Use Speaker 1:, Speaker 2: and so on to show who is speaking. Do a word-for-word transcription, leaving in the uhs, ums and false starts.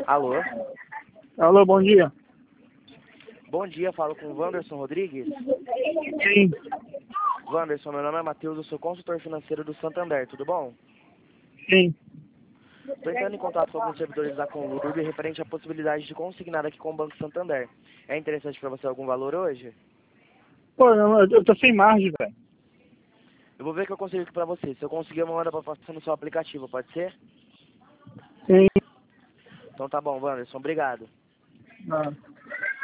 Speaker 1: Alô?
Speaker 2: Alô, bom dia.
Speaker 1: Bom dia, falo com o Wanderson Rodrigues.
Speaker 2: Sim,
Speaker 1: Wanderson, meu nome é Matheus, eu sou consultor financeiro do Santander, tudo bom?
Speaker 2: sim.
Speaker 1: Estou entrando em contato com alguns servidores da Conlurb referente à possibilidade de consignar aqui com o Banco Santander. É interessante para você algum valor hoje?
Speaker 2: Pô, eu, eu tô sem margem, velho.
Speaker 1: Eu vou ver o que eu consigo aqui para você. Se eu conseguir, eu mando para passar no seu aplicativo, pode ser?
Speaker 2: Sim.
Speaker 1: Então tá bom, Wanderson, obrigado.
Speaker 2: Ah.